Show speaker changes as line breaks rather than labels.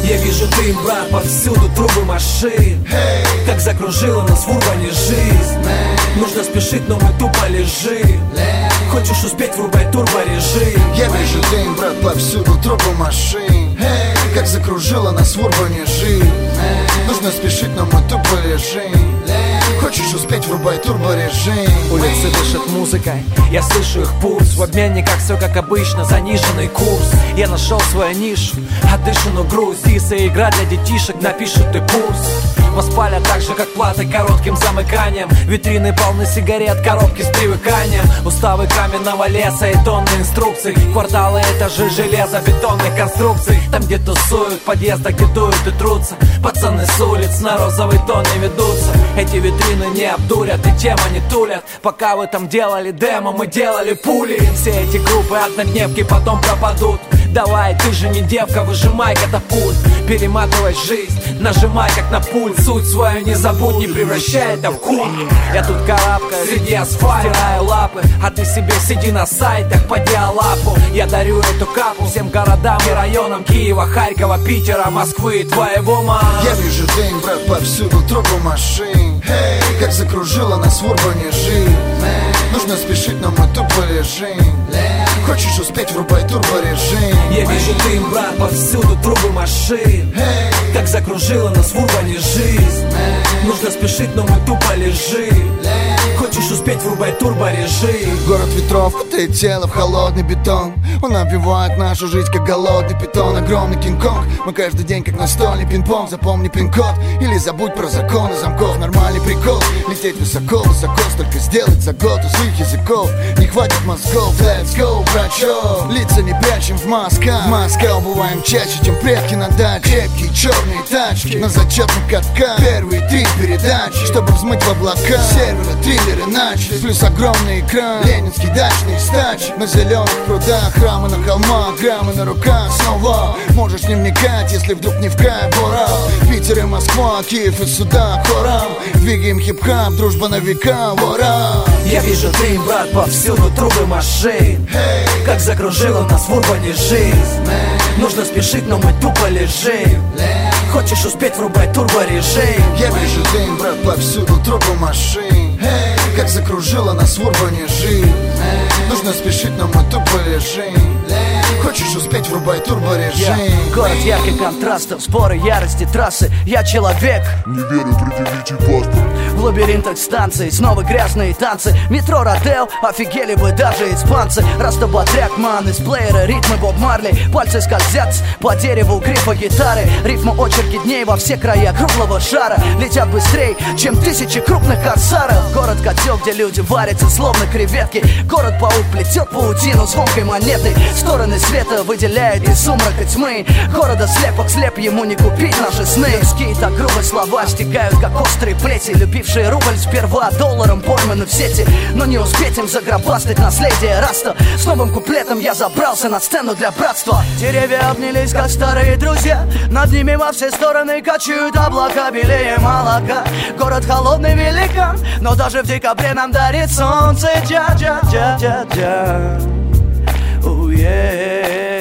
Я вижу дым, брат, повсюду трубы машин. Как закружила нас в урбане жизнь. Нужно спешить, но мы тупо лежим. Хочешь успеть, врубай турборежим.
Я вижу дым, брат, повсюду трубы машин. Как закружила нас в урбане жизнь. Нужно спешить, но мы тупо лежим. Хочешь успеть, врубай турборежим.
Улицы дышат музыкой, я слышу их пульс. В обменниках все как обычно, заниженный курс. Я нашел свою нишу, отдышу, но грусть. Дисы, игра для детишек, напишут ты курс. Воспалят так же, как платы коротким замыканием. Витрины полны сигарет, коробки с привыканием. Уставы каменного леса и тонны инструкций. Кварталы, этажи железобетонных конструкций. Там, где тусуют, в подъездах, где дуют и трутся. Пацаны с улиц на розовый тон не ведутся. Эти витрины не обдурят и тема не тулят. Пока вы там делали демо, мы делали пули. Все эти группы однодневки потом пропадут. Давай, ты же не девка, выжимай катапульт. Перематывай жизнь, нажимай как на пульт. Суть свою не забудь, не превращай это в культ. Я тут карабкаю среди асфальта, стираю лапы. А ты себе сиди на сайтах по диалапу. Я дарю эту капу всем городам и районам Киева, Харькова, Питера, Москвы и твоего мама.
Я вижу дым, брат, повсюду трубы машин. Как закружила нас в урбане жизнь. Нужно спешить, но мы тупо лежим. Хочешь успеть, врубай турборежим.
Я вижу дым, брат, повсюду трубы машин. Как закружила нас в урбане жизнь. Нужно спешить, но мы тупо лежим. Хочешь успеть, врубай турборежим.
Город ветров кутает тело в холодный бетон. Он обвивает нашу жизнь, как голодный питон. Огромный кинг-конг, мы каждый день как настольный пинг-понг. Запомни пин-код или забудь про законы замков. Нормальный прикол, лететь высоко, высоко. Столько сделать за год у своих языков. Не хватит мозгов, let's go, брачо. Лица не прячем в масках. В масках убываем чаще, чем предки на даче. Крепкие черные тачки на зачетных катках. Первые 3 передачи, чтобы взмыть в облака. Серверы, триллеры начали. Плюс огромный экран, ленинский дачный стач. На зеленых прудах, храмы на холмах, граммы на руках. Снова можешь не вникать, если вдруг не в кайф. Борал, Питер и Москва, Киев и сюда хором. Двигаем хип-хап, дружба на века, ворам.
Я вижу дым, брат, повсюду трубы машин. Как закружила нас в урбане жизнь. Нужно спешить, но мы тупо лежим. Хочешь успеть, врубай турборежим.
Я вижу дым, брат, повсюду трубы машин. Как закружила нас в урбане жизнь. Нужно спешить, но мы тупо лежим. Хочешь успеть, врубай турборежим.
Город ярких контрастов, споры, ярости, трассы. Я человек.
Не верю, предъявите паспорт.
В лабиринтах станций, снова грязные танцы. Метро, Родео, офигели бы даже испанцы. Растоботряк, ман из плеера, ритмы Боб Марли. Пальцы скользят по дереву грифа гитары. Рифма очерки дней во все края круглого шара. Летят быстрее, чем 1000 крупных корсаров. Город-котел, где люди варятся словно креветки. Город-паук плетет паутину звонкой монетой. Стороны света выделяет из сумрака тьмы. Города слепок, слеп, ему не купить наши сны. Людские так грубые слова стекают, как острые плети. Любившие рубль сперва долларом пойманы в сети. Но не успеть им загробастать наследие раста. С новым куплетом я забрался на сцену для братства. Деревья обнялись, как старые друзья. Над ними во все стороны качают облака белее молока. Город холодный великан, но даже в декабре нам дарит солнце. Джа-джа-джа-джа-джа. Oh, yeah.